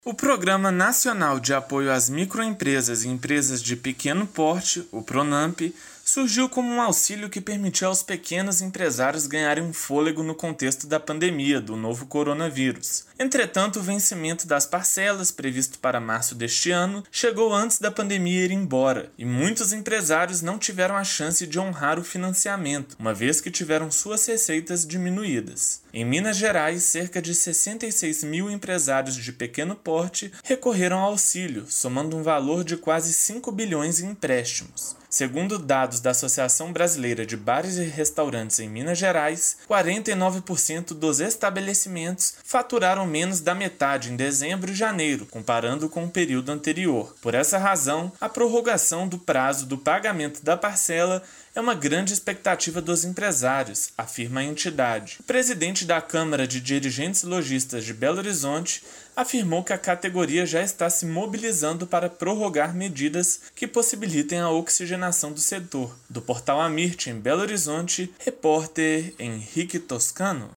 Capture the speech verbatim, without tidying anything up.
O Programa Nacional de Apoio às Microempresas e Empresas de Pequeno Porte, o PRONAMP, surgiu como um auxílio que permitiu aos pequenos empresários ganharem um fôlego no contexto da pandemia do novo coronavírus. Entretanto, o vencimento das parcelas, previsto para março deste ano, chegou antes da pandemia ir embora, e muitos empresários não tiveram a chance de honrar o financiamento, uma vez que tiveram suas receitas diminuídas. Em Minas Gerais, cerca de sessenta e seis mil empresários de pequeno porte recorreram ao auxílio, somando um valor de quase cinco bilhões em empréstimos. Segundo dados da Associação Brasileira de Bares e Restaurantes em Minas Gerais, quarenta e nove por cento dos estabelecimentos faturaram menos da metade em dezembro e janeiro, comparando com o período anterior. Por essa razão, a prorrogação do prazo do pagamento da parcela é uma grande expectativa dos empresários, afirma a entidade. O presidente da Câmara de Dirigentes Lojistas de Belo Horizonte afirmou que a categoria já está se mobilizando para prorrogar medidas que possibilitem a oxigenação do setor. Do portal Amirte, em Belo Horizonte, repórter Henrique Toscano.